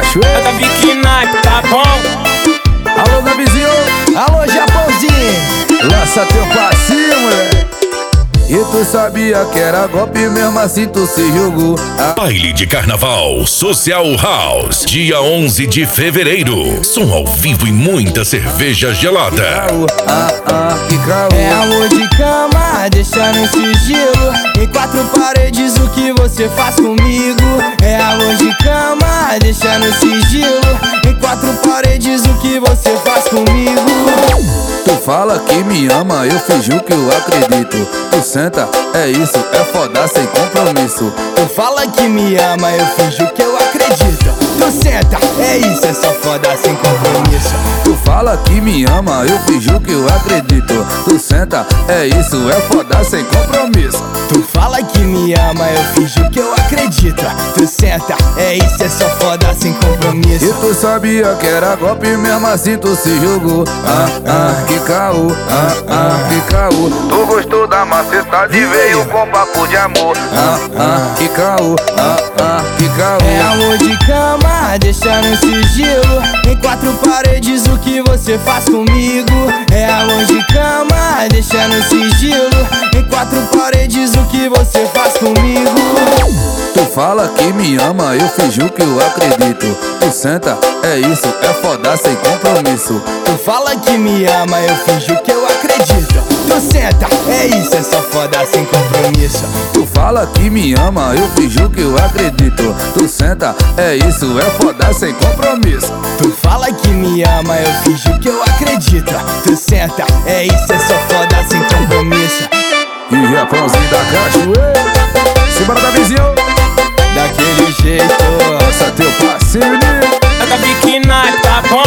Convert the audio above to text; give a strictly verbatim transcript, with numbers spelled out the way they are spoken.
cachoeira. Da Vicky Nike, tá bom? Alô, Gabizinho. Alô, Japãozinho. Lança teu passinho, moleque. E tu sabia que era golpe, mesmo assim tu se jogou. Ah. Baile de Carnaval Social House, dia onze de fevereiro. Som ao vivo e muita cerveja gelada. Caô, ah, ah, que caô. É amor de cama, deixa no sigilo. Em quatro paredes o que você faz comigo. É amor de cama, deixa no sigilo. Em quatro paredes o que você faz comigo. Tu fala que me ama, eu finjo que eu acredito. Tu senta, é isso, é foda sem compromisso. Tu fala que me ama, eu finjo que eu acredito. Tu senta, é isso, é só foda sem compromisso. Tu fala que me ama, eu finjo que eu acredito. Tu senta, é isso, é foda sem compromisso. Tu fala que me ama, eu finjo que eu acredito. Tu senta, é isso, é só foda sem compromisso. E tu sabia que era golpe, mesmo assim tu se jogou. Ah, ah, que caô, ah, ah, que caô. Tu gostou da macestade e veio com papo de amor. Ah, ah, que caô, ah, ah, que caô. É amor de cama, deixa no sigilo. Em quatro paredes o que você faz comigo. É amor de cama, deixa no sigilo. Em quatro paredes o que você faz comigo. Tu fala que me ama, eu finjo que eu acredito. Tu senta, é isso, é foda sem compromisso. Tu fala que me ama, eu finjo que eu acredito. Tu senta, é isso, é só foda sem compromisso. Tu fala que me ama, eu finjo que eu acredito. Tu senta, é isso, é foda sem compromisso. Tu fala que me ama, eu finjo que eu acredito. Tu senta, é isso, é só foda sem compromisso. E Japãozinho da cachoeira. Simbora da vizinho. Daquele jeito. Lança teu passinho. Da Vicky Nike, tá bom?